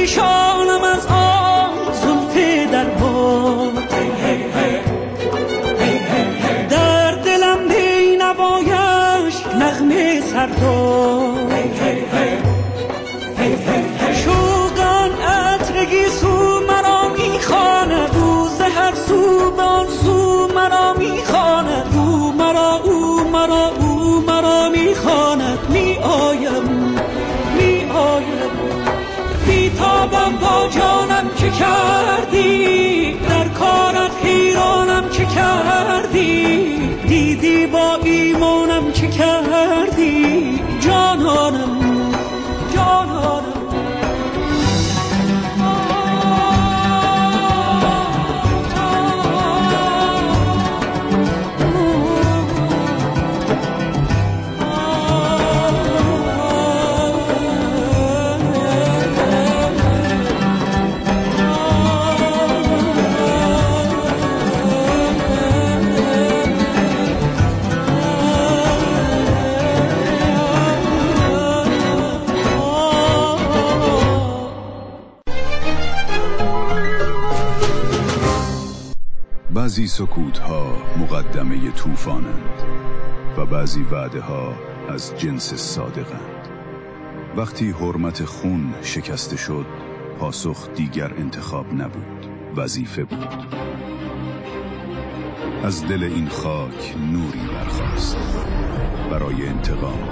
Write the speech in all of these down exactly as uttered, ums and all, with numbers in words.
پریشانم از آن زلف در باد. در دلم بی نوایش نغمه سرداد. شوقان عطرگی سو مرا میخواند، او ز هر سو به آن سو مرا میخواند. او مرا او مرا او مرا میخواند. می آیم می آیم بیتابم با جانم که کردی، در کارت حیرانم که کردی، دیدی با ایمانم که کردی، جانانم جانانم. بعضی سکوت‌ها مقدمه طوفانند و بعضی وعده‌ها از جنس صادقند. وقتی حرمت خون شکسته شد، پاسخ دیگر انتخاب نبود، وظیفه بود. از دل این خاک نوری برخاست برای انتقام،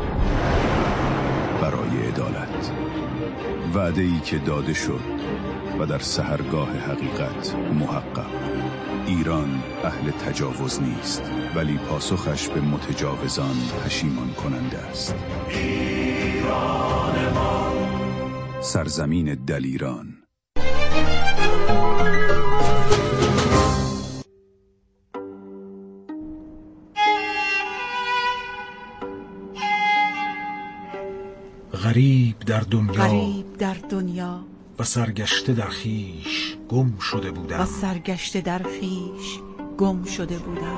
برای عدالت. وعده‌ای که داده شد و در سحرگاه حقیقت محقق. ایران اهل تجاوز نیست، ولی پاسخش به متجاوزان پشیمان کننده است. ایران ما، سرزمین دلیران. غریب در دنیا غریب در دنیا و سرگشته در خیش گم شده بودم و سرگشته در خیش گم شده بودم.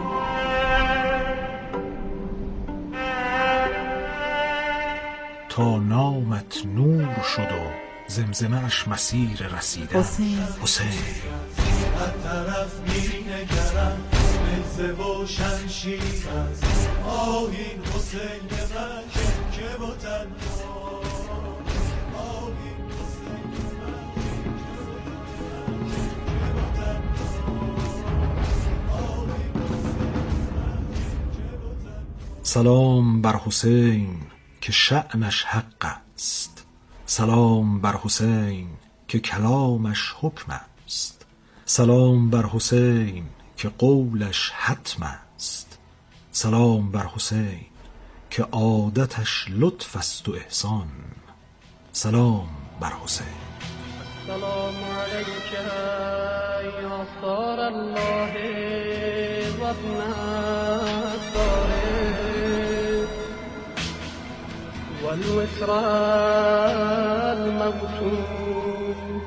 تا نامت نور شد و زمزمه اش مسیر رسیدن. حسین حسین هر طرف می نگرم مزه و شمشیر است. آهین حسین من که بودن سلام بر حسین که شأنش حق است. سلام بر حسین که کلامش حکم است. سلام بر حسین که قولش حتم است. سلام بر حسین که عادتش لطف است و احسان. سلام بر حسین. سلام علیک یا صار الله و ابن الطاهر والوتر الموتور.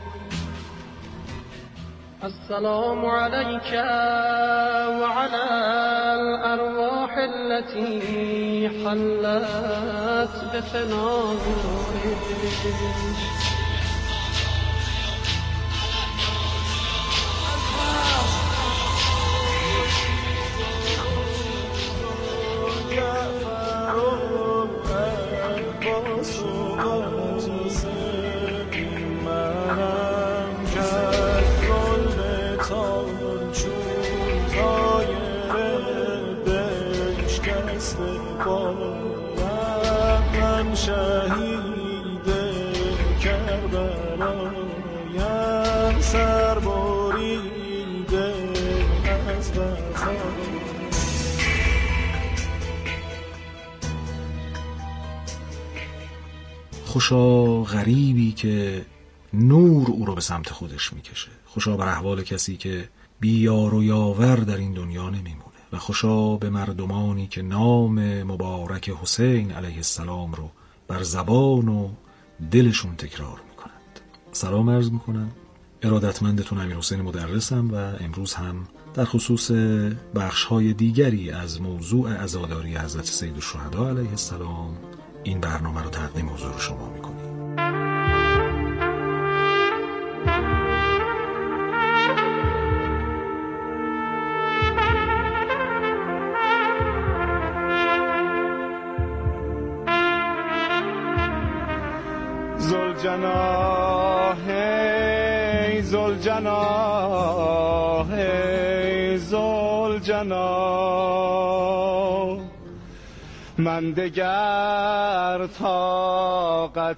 السلام عليك وعلى الأرواح التي حلت بفنائك. شهید کربلایم سر بریده از وفا. خوشا غریبی که نور او رو به سمت خودش میکشه. خوشا بر احوال کسی که بیار و یاور در این دنیا نمیمونه. و خوشا به مردمانی که نام مبارک حسین علیه السلام رو بر زبان و دلشون تکرار میکنند. سلام عرض میکنم، ارادتمندتون امیر حسین مدرسم و امروز هم در خصوص بخش‌های دیگری از موضوع عزاداری حضرت سیدالشهدا علیه السلام این برنامه رو تقدیم حضور شما میکنیم. زلجناح ای زلجناح ای زلجناح من دگر طاقت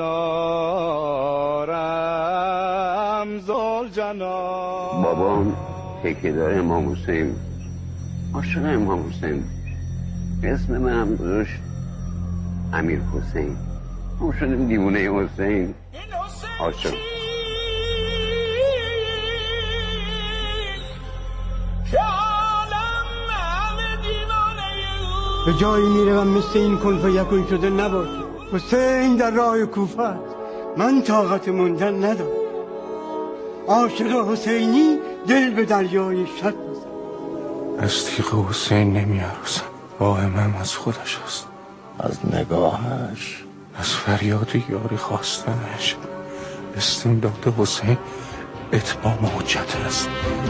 ندارم زلجناح. بابام تکیه‌دار امام حسین بود، عاشق امام حسین بود. اسم منم گذاشت امیر حسین. ما شدیم دیوونه حسین، عاشق. به جایی میروم مثل این کن و یکون شده نباشه. حسین در راه کوفه است، من طاقت موندن ندارم. عاشق حسینی دل به دریای شک بزن. از تیغ حسین نمیارزم، واهمم از خودش است، از نگاهش، از فریاد یاری خواستنش. استمداد حسین اتمام حجت است.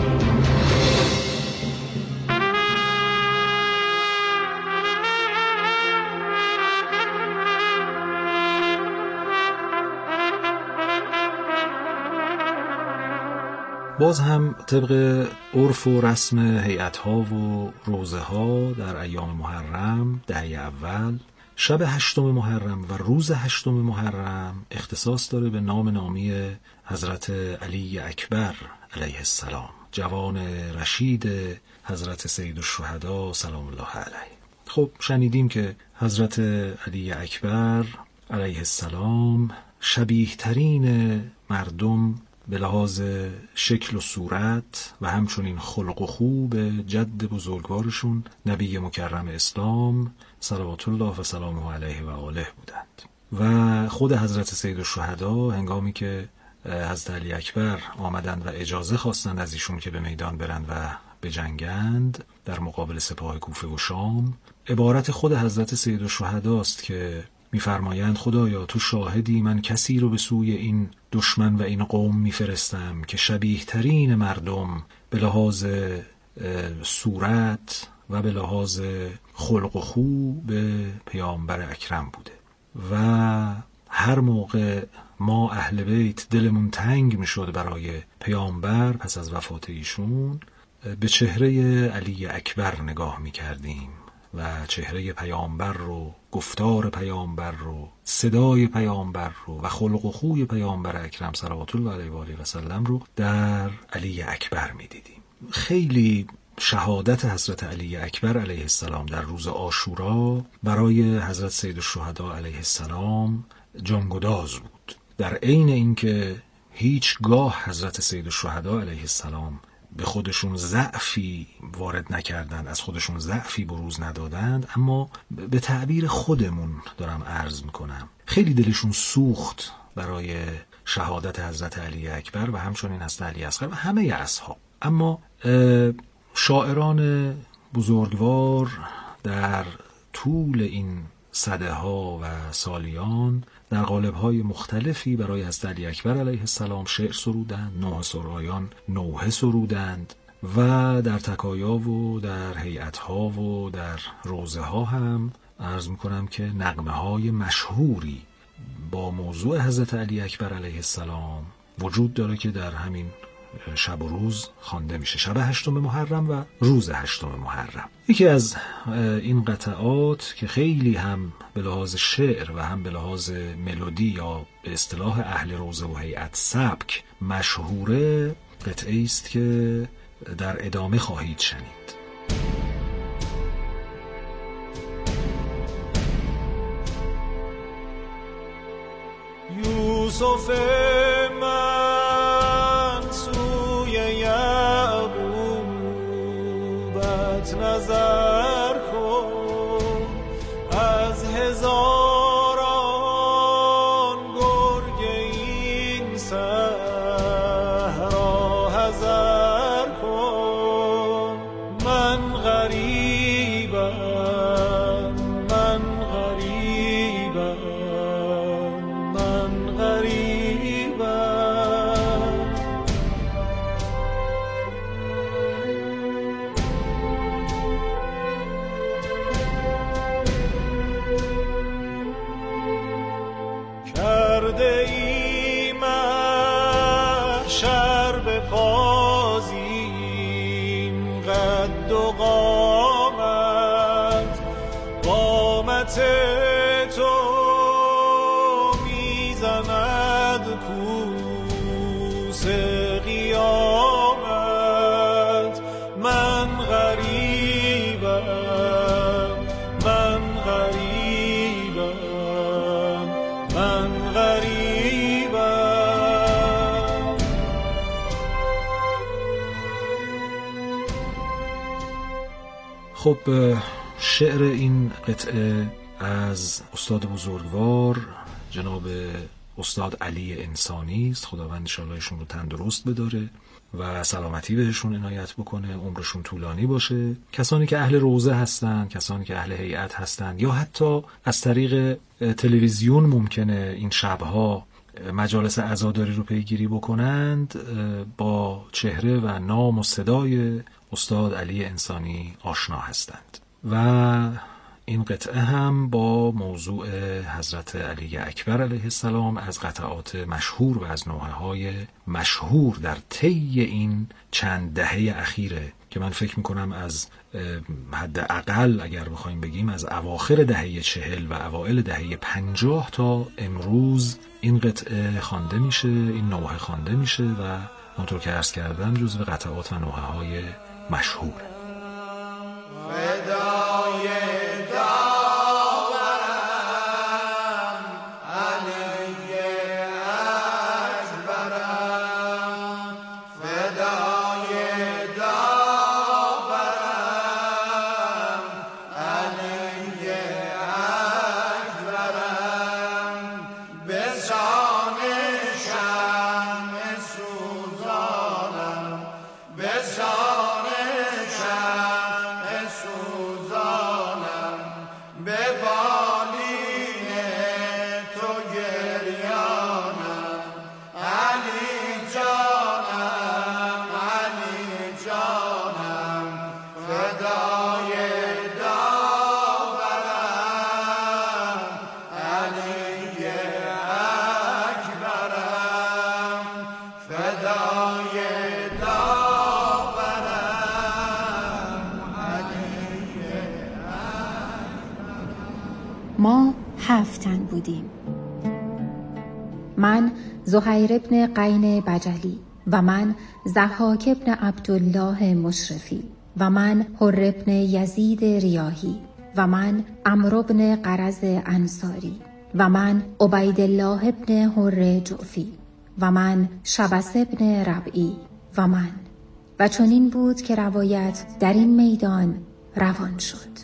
باز هم طبق عرف و رسم هیئت‌ها و روزه‌ها در ایام محرم دهه اول، شب هشتم محرم و روز هشتم محرم اختصاص داره به نام نامی حضرت علی اکبر علیه السلام، جوان رشید حضرت سید الشهدا سلام الله علیه. خب شنیدیم که حضرت علی اکبر علیه السلام شبیه ترین مردم به لحاظ شکل و صورت و همچنین خلق و خو به جد بزرگوارشون نبی مکرم اسلام صلوات الله و سلامه علیه و آله بودند. و خود حضرت سید الشهدا هنگامی که حضرت علی اکبر آمدند و اجازه خواستند از ایشون که به میدان برند و بجنگند در مقابل سپاه کوفه و شام، عبارت خود حضرت سید الشهدا است که می‌فرمایند خدایا تو شاهدی، من کسی رو به سوی این دشمن و این قوم میفرستم که شبیه ترین مردم به لحاظ صورت و به لحاظ خلق و خو به پیامبر اکرم بوده. و هر موقع ما اهل بیت دلمون تنگ میشد برای پیامبر پس از وفات ایشون، به چهره علی اکبر نگاه میکردیم و چهره پیامبر رو، گفتار پیامبر رو، صدای پیامبر رو و خلق و خوی پیامبر اکرم صلوات الله علیه و آله و سلم رو در علی اکبر می‌دیدیم. خیلی شهادت حضرت علی اکبر علیه السلام در روز عاشورا برای حضرت سید الشهدا علیه السلام جانگداز بود. در عین اینکه هیچگاه حضرت سید الشهدا علیه السلام به خودشون ضعفی وارد نکردند، از خودشون ضعفی بروز ندادند، اما به تعبیر خودمون دارم عرض میکنم خیلی دلشون سوخت برای شهادت حضرت علی اکبر و همچنین حضرت علی اصغر و همه اصحاب. اما شاعران بزرگوار در طول این صده ها و سالیان در قالب‌های مختلفی برای حضرت علی اکبر علیه السلام شعر سرودند، نوحه سرایان نوحه سرودند و در تکایا و در هیئت‌ها و در روزه‌ها هم عرض می‌کنم که نغمه‌های مشهوری با موضوع حضرت علی اکبر علیه السلام وجود داره که در همین شب و روز خوانده میشه، شب هشتم محرم و روز هشتم محرم. یکی از این قطعات که خیلی هم به لحاظ شعر و هم به لحاظ ملودی یا به اصطلاح اهل روزه و هیئت سبک مشهوره، قطعه است که در ادامه خواهید شنید. یوسف من سوی یعقوبت نظر کن، از هزاران گرگ این صحرا حذر کن. من غریبم، من غریبم، من غریبم. کرده ای خب شعر این قطعه از استاد بزرگوار جناب استاد علی انسانی است. خداوند انشاءالله ایشون رو تندرست بداره و سلامتی بهشون عنایت بکنه، عمرشون طولانی باشه. کسانی که اهل روزه هستن، کسانی که اهل هیئت هستن، یا حتی از طریق تلویزیون ممکنه این شبها مجالس عزاداری رو پیگیری بکنند، با چهره و نام و صدای استاد علی انسانی آشنا هستند. و این قطعه هم با موضوع حضرت علی اکبر علیه السلام از قطعات مشهور و از نوحه‌های مشهور در طی این چند دهه اخیره که من فکر میکنم از حداقل اگر بخوایم بگیم از اواخر دهه چهل و اوائل دهه پنجاه تا امروز این قطعه خوانده میشه، این نوحه خوانده میشه و همونطور که عرض کردم جزو قطعات و نوحه‌های مشهور. ما هفتن بودیم. من زهیر ابن قین بجلی و من ضحاک ابن عبدالله مشرفی و من حر ابن یزید ریاحی و من عمرو ابن قرز انصاری و من عبیدالله ابن حر جعفی و من شبس ابن ربعی و من و چنین بود که روایت در این میدان روان شد.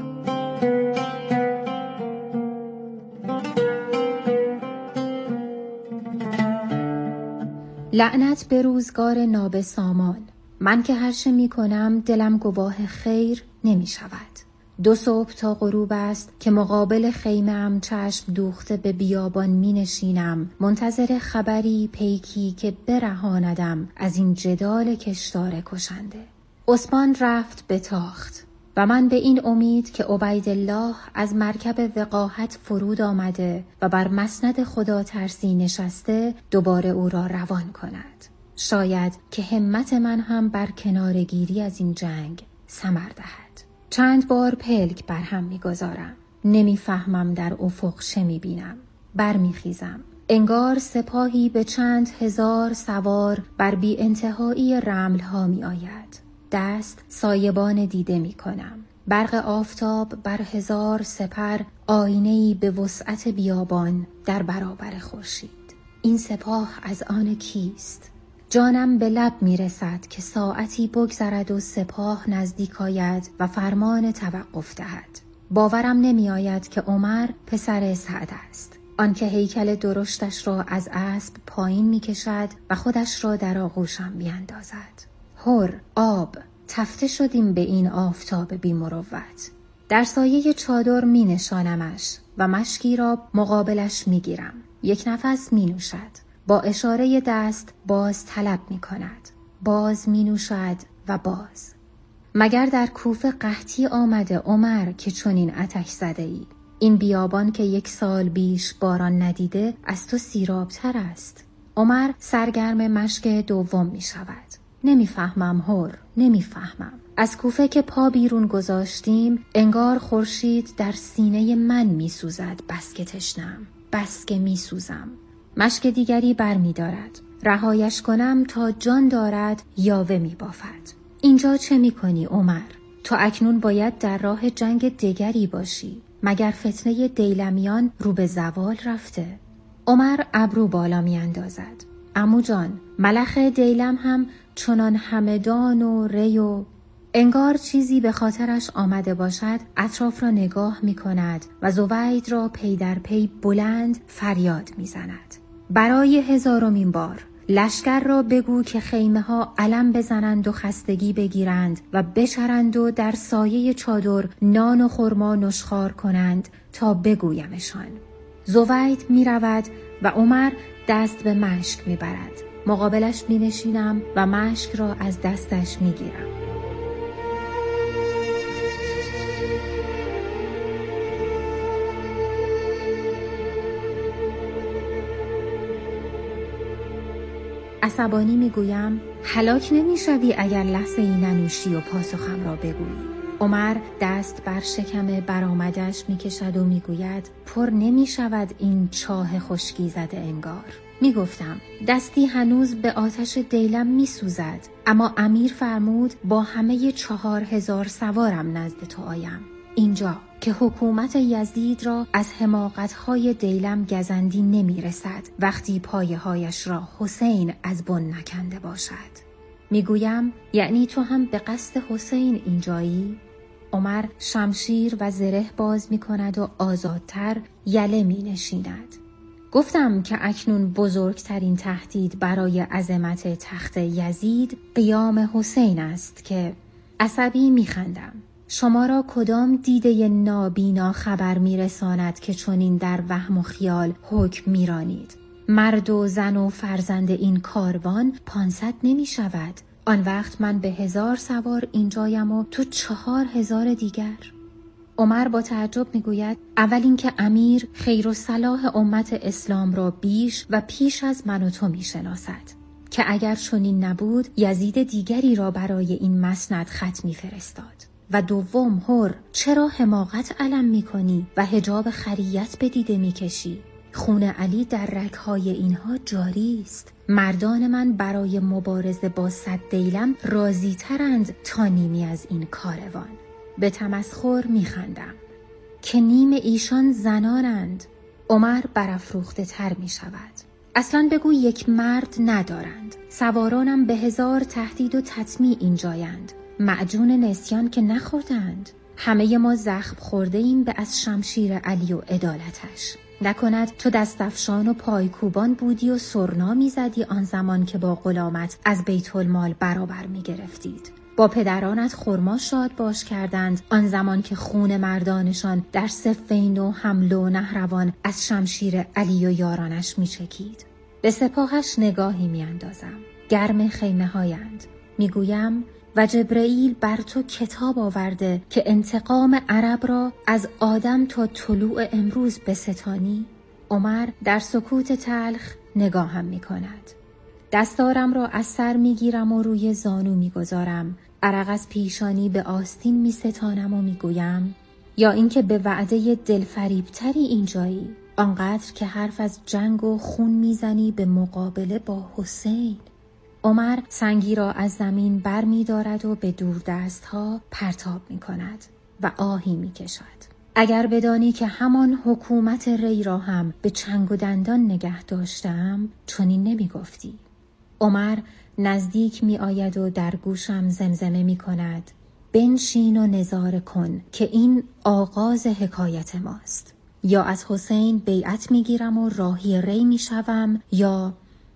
لعنت به روزگار نابسامان، من که هر چه می کنم دلم گواه خیر نمی شود. دو صبح تا غروب است که مقابل خیمه‌ام چشم دوخته به بیابان می نشینم، منتظر خبری پیکی که برهاندم از این جدال کشتار کشنده. عثمان رفت به تاخت و من به این امید که عبیدالله از مرکب وقاحت فرود آمده و بر مسند خدا ترسی نشسته دوباره او را روان کند. شاید که همت من هم بر کنارگیری از این جنگ ثمر دهد. چند بار پلک بر هم می‌گذارم. نمی‌فهمم در افق چه می‌بینم. برمیخیزم. انگار سپاهی به چند هزار سوار بر بی انتهایی رمل‌ها می‌آید. دست سایبان دیده می کنم. برق آفتاب بر هزار سپر، آینه‌ای به وسعت بیابان در برابر خورشید. این سپاه از آن کیست؟ جانم به لب می رسد که ساعتی بگذرد و سپاه نزدیک آید و فرمان توقف دهد. باورم نمی آید که عمر پسر سعد است، آنکه هیکل درشتش را از اسب پایین می کشد و خودش را در آغوشم می اندازد. هر آب تفته شدیم به این آفتاب بی مروت. در سایه چادر می نشانمش و مشکی را مقابلش می گیرم. یک نفس می نوشد. با اشاره دست باز طلب می کند. باز می نوشد و باز. مگر در کوفه قحطی آمده عمر که چنین آتش زده ای؟ این بیابان که یک سال بیش باران ندیده از تو سیرابتر است. عمر سرگرم مشک دوم می شود. نمیفهمم هر، نمیفهمم. از کوفه که پا بیرون گذاشتیم انگار خورشید در سینه من میسوزد. بس که تشنم، بس که میسوزم. مشک دیگری بر می دارد. رهایش کنم تا جان دارد یاوه می بافد. اینجا چه می کنی عمر؟ تو اکنون باید در راه جنگ دیگری باشی. مگر فتنه دیلمیان رو به زوال رفته؟ عمر ابرو بالا می اندازد. عمو جان، ملخ دیلم هم چنان همدان و ری و انگار چیزی به خاطرش آمده باشد اطراف را نگاه می کند و زوید را پی در پی بلند فریاد می زند. برای هزارمین بار لشکر را بگو که خیمه ها علم بزنند و خستگی بگیرند و بچرند و در سایه چادر نان و خرما نشخوار کنند تا بگویمشان. زوید می رود و عمر دست به مشک می برد. مقابلش می نشینم و مشک را از دستش می گیرم. عصبانی میگویم هلاک نمیشوی اگر لحظه ای ننوشی و پاسخم را بگویی. عمر دست بر شکم برآمدش میکشد و میگوید پر نمیشود این چاه خشکی زده انگار. میگفتم دستی هنوز به آتش دیلم میسوزد، اما امیر فرمود با همه چهار هزار سوارم نزد تو آیم. اینجا که حکومت یزید را از حماقت‌های دیلم گزندی نمی‌رسد وقتی پایه‌هایش را حسین از بن نکنده باشد. میگویم یعنی تو هم به قصد حسین اینجایی؟ عمر شمشیر و زره باز می‌کند و آزادتر یله می‌نشیند. گفتم که اکنون بزرگترین تهدید برای عظمت تخت یزید قیام حسین است که عصبی می‌خندم. شما را کدام دیده نابینا خبر میرساند که چنین در وهم و خیال حکم میرانید؟ مرد و زن و فرزند این کاروان پانصد نمی شود. آن وقت من به هزار سوار اینجایم و تو چهار هزار دیگر. عمر با تعجب میگوید اول اینکه امیر خیر و صلاح امت اسلام را بیش و پیش از من و تو میشناسد که اگر چنین نبود یزید دیگری را برای این مسند خط میفرستاد. و دوم هر چرا حماقت علم میکنی و حجاب خریت به دیده میکشی؟ خون علی در رگهای اینها جاری است. مردان من برای مبارزه با صد دیلم راضی ترند تا نیمی از این کاروان. به تمسخر میخندم که نیم ایشان زنانند. عمر برافروخته تر میشود. اصلا بگو یک مرد ندارند. سوارانم به هزار تهدید و تطمیع اینجایند. معجون نسیان که نخوردند. همه ما زخم خورده ایم به از شمشیر علی و عدالتش. نکند تو دستفشان و پایکوبان بودی و سرنا می زدی آن زمان که با غلامت از بیت المال برابر می گرفتید. با پدرانت خرما شاد باش کردند آن زمان که خون مردانشان در صفین و حمل و نهروان از شمشیر علی و یارانش می چکید. به سپاهش نگاهی می اندازم. گرم خیمه هایند. می گویم و جبرئیل بر تو کتاب آورده که انتقام عرب را از آدم تا طلوع امروز بستانی. عمر در سکوت تلخ نگاهم می کند. دستارم را از سر می گیرم و روی زانو می گذارم. عرق از پیشانی به آستین می ستانم و می گویم یا اینکه به وعده دلفریبتری اینجایی، آنقدر که حرف از جنگ و خون می زنی به مقابله با حسین. عمر سنگی را از زمین بر می دارد و به دور دست ها پرتاب می کند و آهی می کشد. اگر بدانی که همان حکومت ری را هم به چنگ و دندان نگه داشتم چنین نمی گفتی. عمر نزدیک می آید و در گوشم زمزمه می کند بنشین و نظاره کن که این آغاز حکایت ماست. یا از حسین بیعت می گیرم و راهی ری می شوم یا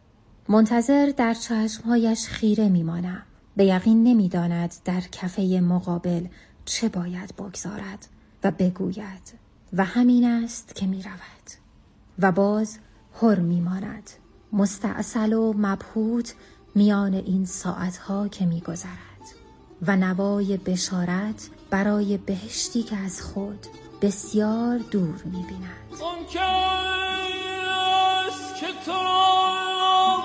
منتظر در چشمهایش خیره می مانم. به یقین نمی داند در کفه مقابل چه باید بگذارد و بگوید و همین است که می رود. و باز هر می ماند مستعسل و مبهوت میان این ساعتها که می گذرد و نوای بشارت برای بهشتی که از خود بسیار دور می بیند. اون که است که تو را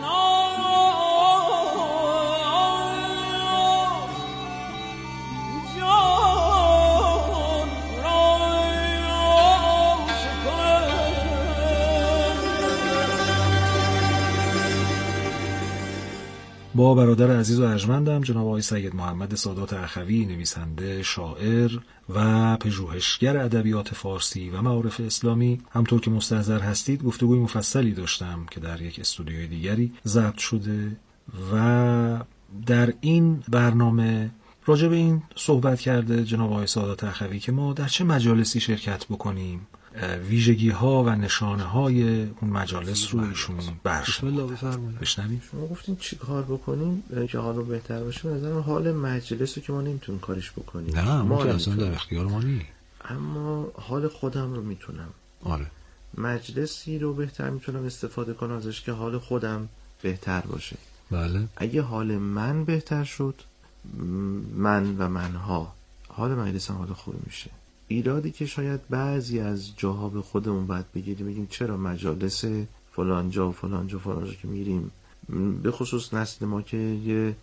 با برادر عزیز و ارجمندم جناب آقای سید محمد سادات اخوی، نویسنده، شاعر و پژوهشگر ادبیات فارسی و معارف اسلامی، همطور که مستحضر هستید گفتگوی مفصلی داشتم که در یک استودیوی دیگری ضبط شده و در این برنامه راجع به این صحبت کرده جناب آقای سادات اخوی که ما در چه مجالسی شرکت بکنیم، ویژگی ها و نشانه های اون مجالس رو ایشون برش بسم الله بفرمایید. بشنویم. شما گفتین چی کار بکنیم که حالو بهتر باشه. به نظرم حال مجلس رو که ما نمیتونیم کارش بکنیم، نه ما اصلا در اختیار ما نیست، اما حال خودم رو میتونم. آره مجلسی رو بهتر میتونم استفاده کنم ازش که حال خودم بهتر باشه. بله. اگه حال من بهتر شد، من و منها، حال مجلس هم حال خوبی میشه. ایرادی که شاید بعضی از جاها به خودمون باید بگیریم، بگیم چرا مجالس فلان جا و فلان جا و فلان جا که میریم، به خصوص نسل ما که یه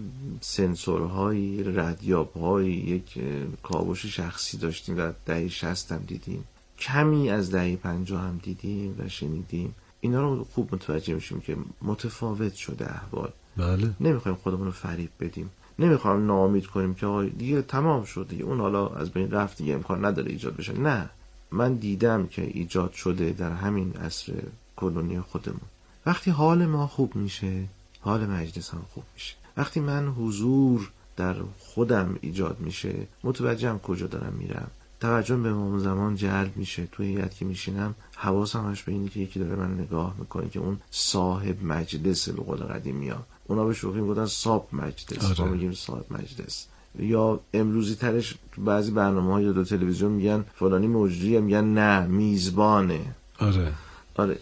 سنسورهایی، ردیابهایی، یک کاوش شخصی داشتیم و دهه شصت هم دیدیم، کمی از دهه پنجاه هم دیدیم و شنیدیم، اینا رو خوب متوجه میشیم که متفاوت شده احوال. بله. نمیخوایم خودمون رو فریب بدیم، نمیخوایم ناامید کنیم که آقا دیگه تمام شد، دیگه اون حالا از بین رفت، دیگه امکان نداره ایجاد بشه. نه، من دیدم که ایجاد شده در همین عصر کلونی خودمون. وقتی حال ما خوب میشه، حال مجلس هم خوب میشه. وقتی من حضور در خودم ایجاد میشه، متوجهم کجا دارم میرم، توجه به امام زمان جلب میشه. توی هیئت که میشینم حواسم هست به اینی که یکی داره من نگاه میکنه که اون صاحب مجلس به قول قدیمی ها، اونا به شوخی میگفتن صاحب مجلس، ما میگیم صاحب مجلس. یا امروزی ترش تو بعضی برنامه‌ها یا دو تلویزیون میگن فلانی مجریه، میگن نه میزبانه. آره آره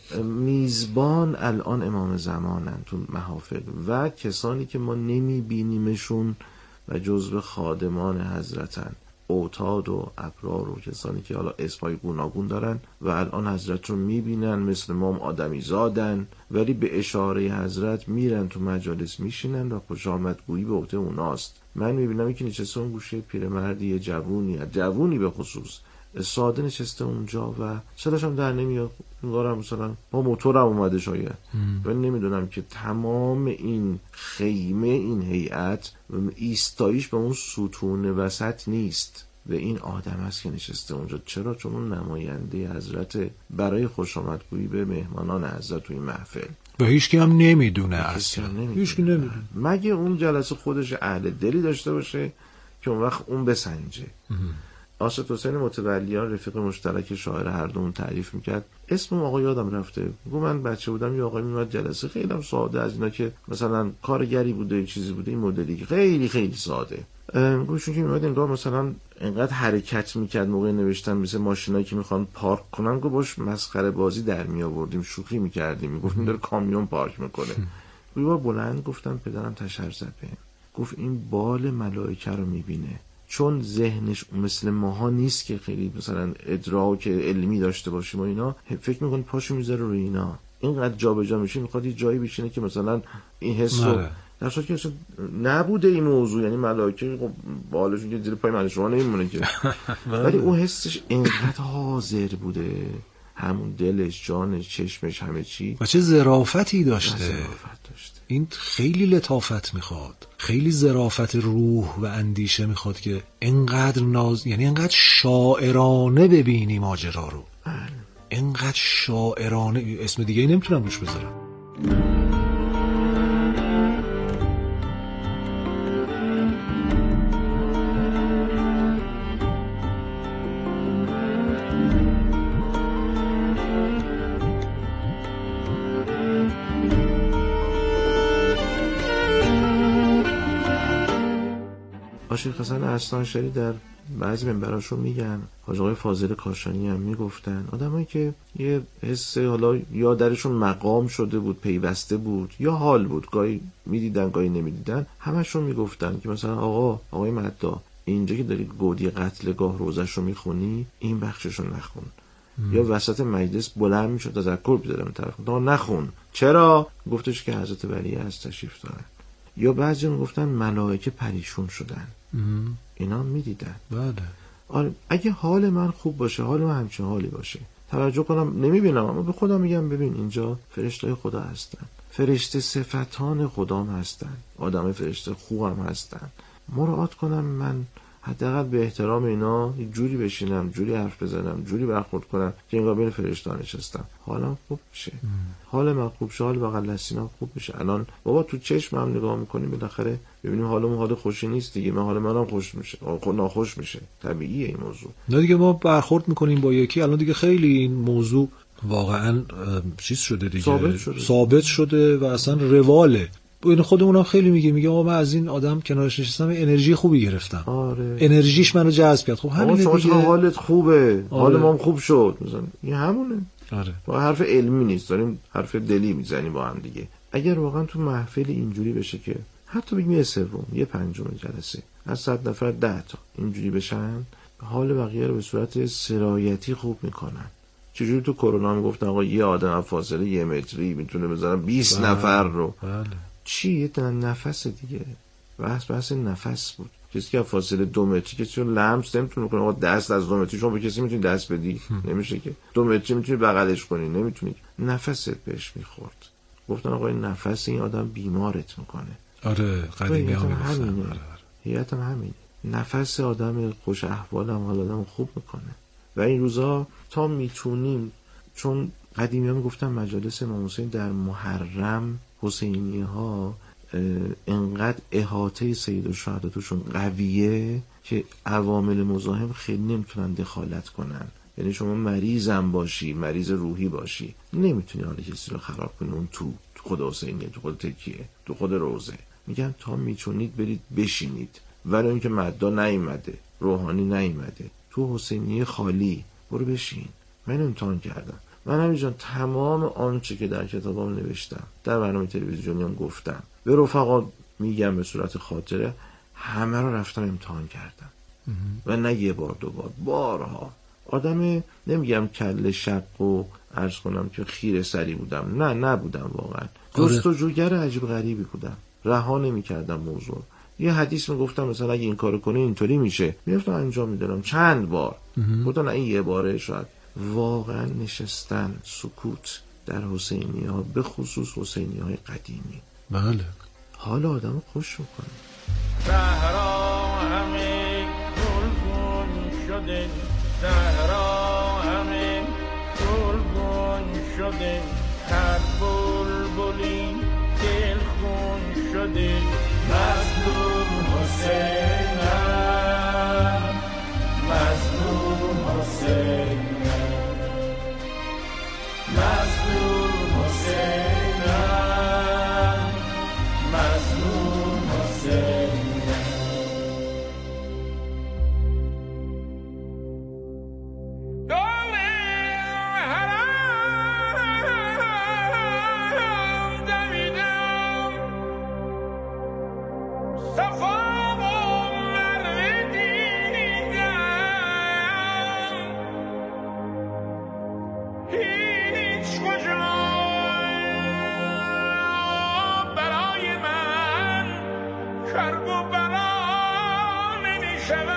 میزبان الان امام زمانن تو محافل و کسانی که ما نمیبینیمشون و جزو خادمان حضرتن، اوتاد و ابرار و کسانی که حالا اسمای گوناگون دارن و الان حضرت رو میبینن، مثل ما هم آدمی زادن، ولی به اشاره حضرت میرن تو مجالس میشینن و خوش آمدگویی به عهده اوناست. من میبینم یکی نشسته اون گوشه، پیرمردی جوونی جوونی به خصوص ساده نشسته اونجا و صداش هم در نمیاد، انگارم مثلا با موتورم اومده شاید. من نمیدونم که تمام این خیمه، این هیئت ایستایش به اون ستون وسط نیست، و این آدم هست که نشسته اونجا. چرا؟ چون اون نماینده حضرت برای خوش آمدگویی به مهمانان حضرت توی محفل و هیچ کی هم نمیدونه اصلا، هیچ کی نمیدونه مگه اون جلسه خودش اهل دلی داشته باشه که اون وقت اون بسنجه. آصد حسین متولیان رفیق مشترک شاعر هر دومون تعریف میکرد، اسم آقا یادم رفته، گفت من بچه بودم یه آقای میومد جلسه، خیلی هم ساده، از اینا که مثلا کارگری بوده یه چیزی بوده، این مدلی که خیلی خیلی ساده. گوشون که میومد انگار مثلا انقدر حرکت میکرد موقع نوشتن، مثل ماشینایی که میخوان پارک کنن، گفت باش مسخره بازی در می آوردیم، شوخی میکردیم، میگفتیم داره کامیون پارک میکنه. یه بار بلند گفتم پدرم تشر زد بهم، گفت این بال ملائکه رو میبینه، چون ذهنش مثل ماها نیست که خیلی مثلا ادراک علمی داشته باشیم و اینا، فکر میکنه پاشو میذاره روی اینا، اینقدر جابجا میشه، میخواد یه جایی بشینه که مثلا این حس رو، در صورتی که اصلا نبوده این موضوع، یعنی ملائکه خب بالشون که زیر پای من شما نمیمونه که، ولی اون حسش اینقدر حاضر بوده، همون دلش، جانش، چشمش، همه چی، و چه ظرافتی داشته. ظرافت داشته. این خیلی لطافت میخواد، خیلی ظرافت روح و اندیشه میخواد که اینقدر ناز، یعنی اینقدر شاعرانه ببینی ماجرا رو، اینقدر شاعرانه، اسم دیگه ای نمیتونم روش بذارم. شیخ حسن اصلانشری در بعضی منبراشون میگن، حاج آقای فاضل کاشانی هم میگفتن، آدمایی که یه حس حالا یا درشون مقام شده بود، پیوسته بود، یا حال بود، گاهی میدیدن گاهی نمیدیدن، همشون میگفتن که مثلا آقا آقای مدا، اینجا که داری گودی قتلگاه روزش رو میخونی، این بخشش رو نخون. ام. یا وسط مجلس بلند میشد تذکر بیدارم طرف نخون. چرا؟ گفتش که حضرت ولی از تشریف دارن. یا بعضی میگفتن ملائکه پریشون شدن. ام. اینا میدیدن. بله. آره اگه حال من خوب باشه، حال من همچین حالی باشه، توجه کنم، نمیبینم اما به خودم میگم ببین اینجا فرشته خدا هستن، فرشته صفتان خدام هستن، آدم فرشته خوبم هستن، مراعات کنم من حداقل به احترام اینا جوری بشینم، جوری حرف بزنم، جوری برخورد کنم که انگار بین فرشته‌ها نشستم، حالم خوب میشه. حال من خوب شه، حال بغل دستینم خوب میشه. الان بابا تو چشم هم نگاه میکنیم بالاخره ببینیم حالمون حال خوشی نیست دیگه، من حال منم خوش میشه، خود ناخوش میشه، طبیعیه این موضوع. نه دیگه ما برخورد میکنیم با یکی، الان دیگه خیلی این موضوع واقعا چیز شده دیگه، ثابت شده, ثابت شده و اصلا رواله. این خودمون هم خیلی میگه میگه آقا من از این آدم کنارش نشستم انرژی خوبی گرفتم. آره. انرژیش منو جذب کرد. خب همین شما دیگه. حالت خوبه، آره. حال ما خوب شد مثلا. این همونه. آره. با حرف علمی نیست، داریم حرف دلی میزنیم با هم دیگه. اگر واقعا تو محفل اینجوری بشه که حتی بگیم یه سوم، یه پنجم جلسه از صد نفر ده تا اینجوری بشن، حال بقیه رو به صورت سرایتی خوب میکنن. چجوری تو کرونا میگفتن آقا یه آدم فاصله یه متری میتونه بزنه بیست نفر رو. بله. چی یه نفس دیگه، بحث بحث نفس بود. کسی که فاصله دو متری کسی رو لمس نمیتونه کنه. آقا دست از دو متری شما به کسی میتونی دست بدی؟ نمیشه که. دو متری میتونی بغلش کنی؟ نمیتونی. نفست بهش میخورد. گفتن آقا این نفس این آدم بیمارت میکنه. آره قدیمی ها میگفتن. هیئت هم همینه. نفس آدم خوش احوال هم حال آدم خوب میکنه. و این روزا تا میتونیم، چون قدیمی ها میگفتن مجالس امام حسین در محرم حسینی ها انقدر احاطه سید الشهدا توشون قویه که عوامل مزاحم خیلی نمیتونن دخالت کنن. یعنی شما مریضم باشی، مریض روحی باشی، نمیتونی حال کسی رو خراب کنی. اون تو تو خود حسینیه، تو خود تکیه، تو خود روزه. میگن تا میتونید برید بشینید، ولی اینکه مدا نیومده، روحانی نیومده، تو حسینیه خالی، برو بشین. من امتحان کردم. من همینجان تمام آنچه که در کتابام نوشتم، در برنامه تلویزیونی هم گفتم، به رفقا میگم به صورت خاطره، همه رو رفتم امتحان کردم. و نه یه بار دو بار، بارها. آدم نمیگم کله شق و عرض کنم که خیره سری بودم، نه نبودم واقعا. جستجوگر عجیب غریبی بودم، رها نمی‌کردم موضوع. یه حدیث میگفتم مثلا اگه این کارو کنی اینطوری میشه، میرفتم انجام میدادم چند بار. گفتم این یه باره شاید. واقعا نشستن سکوت در حسینی ها، به خصوص حسینی های قدیمی، بله، حال آدم خوش میکنه. صحرا همه گلگون شده، صحرا همه گلگون شده، هر بلبلی دلخون شده. مظلوم حسینم، مظلوم حسینم، مظلوم حسینم، مظلوم حسینم. دل حرام دویدم، صفا و مروه دیدم، هیچ کجا برای من کرب و بلا نمی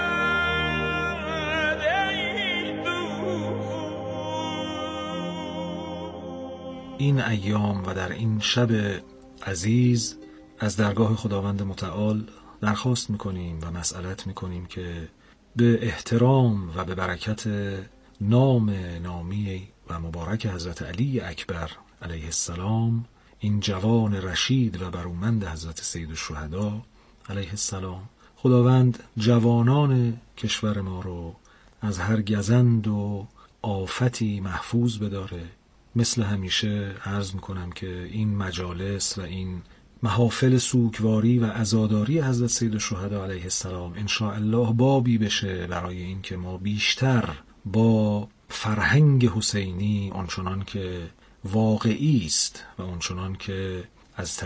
شود. ای دوست، این ایام و در این شب عزیز از درگاه خداوند متعال درخواست میکنیم و مسئلت میکنیم که به احترام و به برکت نام نامی و مبارک حضرت علی اکبر علیه السلام، این جوان رشید و برومند حضرت سید الشهدا علیه السلام، خداوند جوانان کشور ما رو از هر گزند و آفتی محفوظ بداره. مثل همیشه عرض میکنم که این مجالس و این محافل سوگواری و عزاداری حضرت سید الشهدا علیه السلام ان شاء الله بابی بشه برای این که ما بیشتر با فرهنگ حسینی آنچنان که واقعی است و آنچنان که از